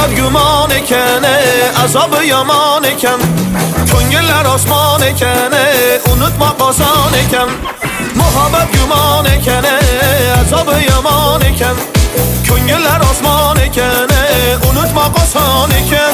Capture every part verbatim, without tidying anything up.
Muhabbet güman ekene, azabı yaman eken, ko'ngillar osmon ekene, unutmak oson eken. Muhabbet güman ekene, azabı yaman eken, ko'ngillar osmon ekene, unutmak oson eken.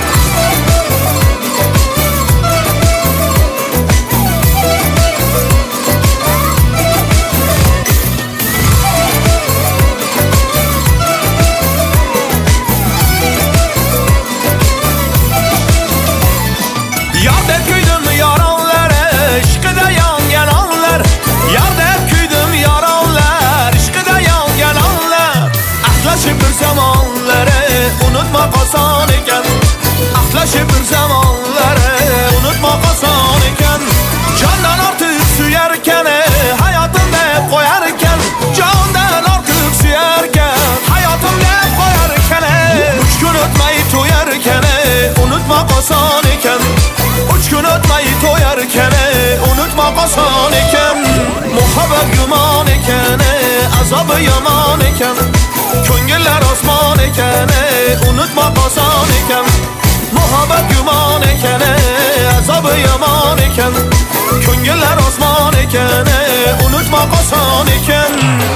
Yardep küydüm yaranlar, işkıda yangan anlar. Yardep küydüm yaranlar, işkıda yangan anlar. Ahlaşıp bir zamanları unutmak oson eken. Ahlaşıp bir zamanları unutmak oson eken. Candan artık suyarken, hayatımda hep koyarken. Candan artık suyarken, hayatımda hep koyarken. Üç gün ötmeyi toyarken, unutmak oson eken. Üç gün ötmeyi toyarken, unutmak oson eken. Muhabbet güman eken, azabı yaman eken, ko'ngillar osmon eken, unutmak oson eken. Muhabbet güman eken, azabı yaman eken, ko'ngillar osmon eken, unutmak oson eken.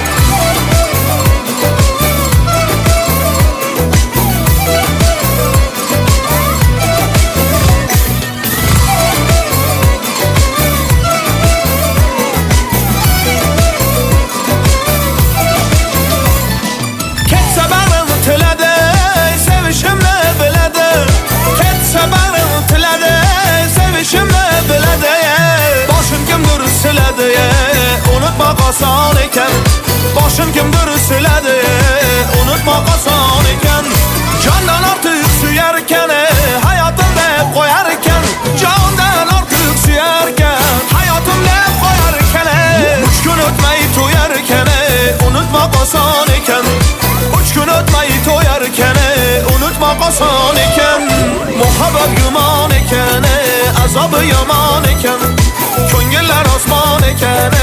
Unutmak oson eken, boshim kimdir siladi, unutmak oson eken. Candan artık suyarken, hayatımda hep koyarken. Candan artık suyarken, hayatımda hep koyarken. Üç gün ötmeyi toyarken, unutmak oson eken. Üç gün ötmeyi toyarken, unutmak oson eken. Muhabbet güman eken, azabı yaman eken, ko'ngillar osmon eken,